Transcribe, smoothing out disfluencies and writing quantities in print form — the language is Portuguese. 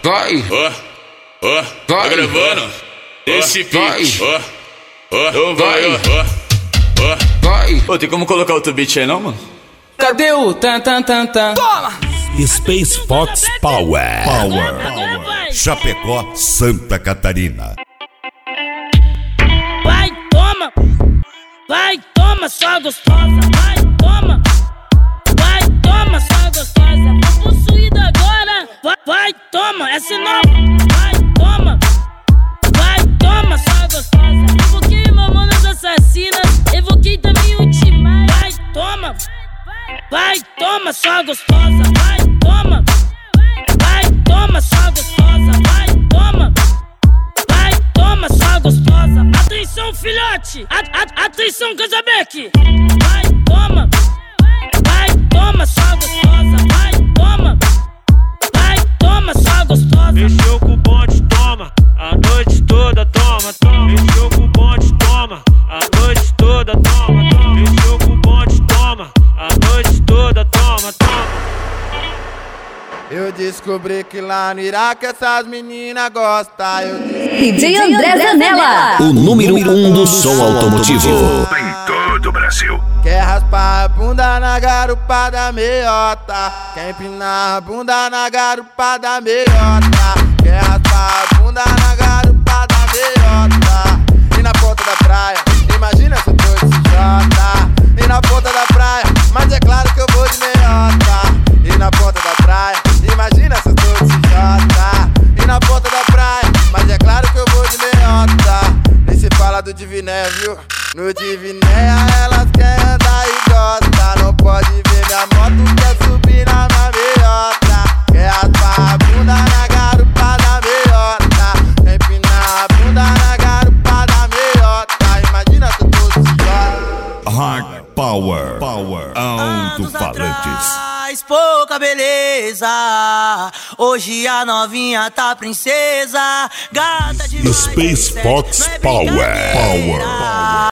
vai, Tá gravando esse beat, vai, vai. Ô, tem como colocar outro beat aí não, mano? Cadê o tan tan tan tan? Toma! Space Fox Power. Chapecó, Santa Catarina. Vai, toma, só gostosa. Vai, toma, só gostosa. Tô possuída agora. Vai, toma, essa é nova. Vai, toma, só gostosa. Evoquei Mamonas Assassinas, evoquei também o Timaya. Vai, toma, só gostosa. Vai, toma, só gostosa. Vai, toma, só gostosa. Atenção, filhote! Atenção, Casabeck! Vai, toma, só gostosa. Vai, toma, só gostosa. Mexeu com o bonde, toma, a noite toda, toma. Mexeu com o bonde, toma, a noite toda, toma. Mexeu com o bonde, toma, a noite toda, toma. Eu descobri que lá no Iraque essas meninas gostam. DJ André Zanella, O número 1 do som automotivo. Em todo o Brasil. Quer raspar a bunda na garupa da meiota. Quer empinar a bunda na garupa da meiota. Quer raspar a bunda na garupa da meiota. E na ponta da praia, imagina se eu tô de CJ. E na ponta da praia, mas é claro que eu vou de meiota. E na ponta da praia, imagina se eu tô de CJ. E na ponta da praia, mas é claro que eu vou de meiota. Nem se fala do Diviné, viu? No Divinéia elas querem andar e gosta. Não pode ver minha moto, quer subir na meiota. Quer raspar a bunda na garupa da meiota. Quer empinar a bunda na garupa da meiota. Imagina se eu tô de CJ. Hard Power. Alto-falantes. Pouca beleza, hoje a novinha tá princesa, gata de Space Fox Power.